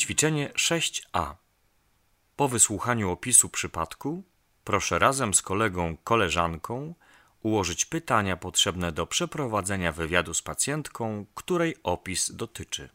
Ćwiczenie 6a. Po wysłuchaniu opisu przypadku proszę razem z kolegą/koleżanką ułożyć pytania potrzebne do przeprowadzenia wywiadu z pacjentką, której opis dotyczy.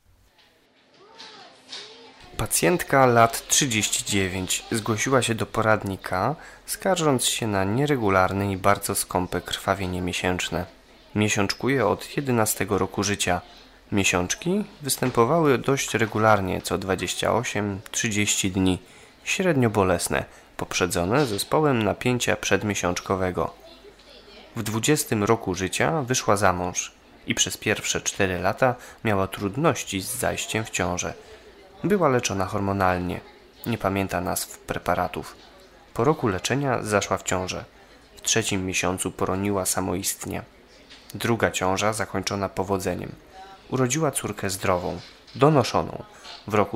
Pacjentka lat 39 zgłosiła się do poradnika, skarżąc się na nieregularne i bardzo skąpe krwawienie miesięczne. Miesiączkuje od 11 roku życia. Miesiączki występowały dość regularnie, co 28-30 dni, średnio bolesne, poprzedzone zespołem napięcia przedmiesiączkowego. W 20 roku życia wyszła za mąż i przez pierwsze 4 lata miała trudności z zajściem w ciążę. Była leczona hormonalnie. Nie pamięta nazw preparatów. Po roku leczenia zaszła w ciążę. W 3. miesiącu poroniła samoistnie. Druga ciąża zakończona powodzeniem. Urodziła córkę zdrową, donoszoną. W roku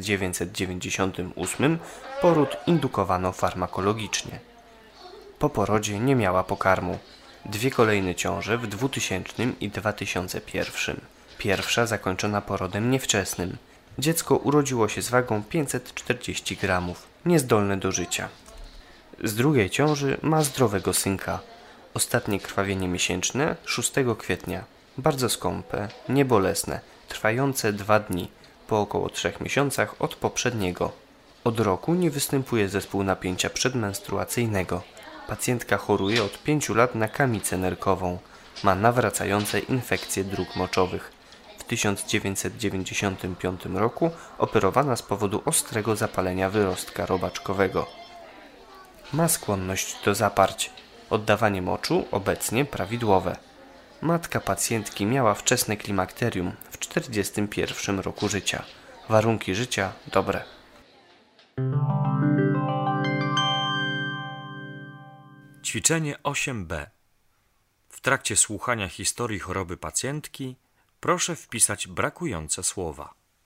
1998 poród indukowano farmakologicznie. Po porodzie nie miała pokarmu. 2 kolejne ciąże w 2000 i 2001. Pierwsza zakończona porodem niewczesnym. Dziecko urodziło się z wagą 540 gramów, niezdolne do życia. Z drugiej ciąży ma zdrowego synka. Ostatnie krwawienie miesięczne 6 kwietnia. Bardzo skąpe, niebolesne, trwające 2 dni, po około 3 miesiącach od poprzedniego. Od roku nie występuje zespół napięcia przedmenstruacyjnego. Pacjentka choruje od 5 lat na kamicę nerkową. Ma nawracające infekcje dróg moczowych. W 1995 roku operowana z powodu ostrego zapalenia wyrostka robaczkowego. Ma skłonność do zaparć. Oddawanie moczu obecnie prawidłowe. Matka pacjentki miała wczesne klimakterium w 41 roku życia. Warunki życia dobre. Ćwiczenie 8b. W trakcie słuchania historii choroby pacjentki proszę wpisać brakujące słowa.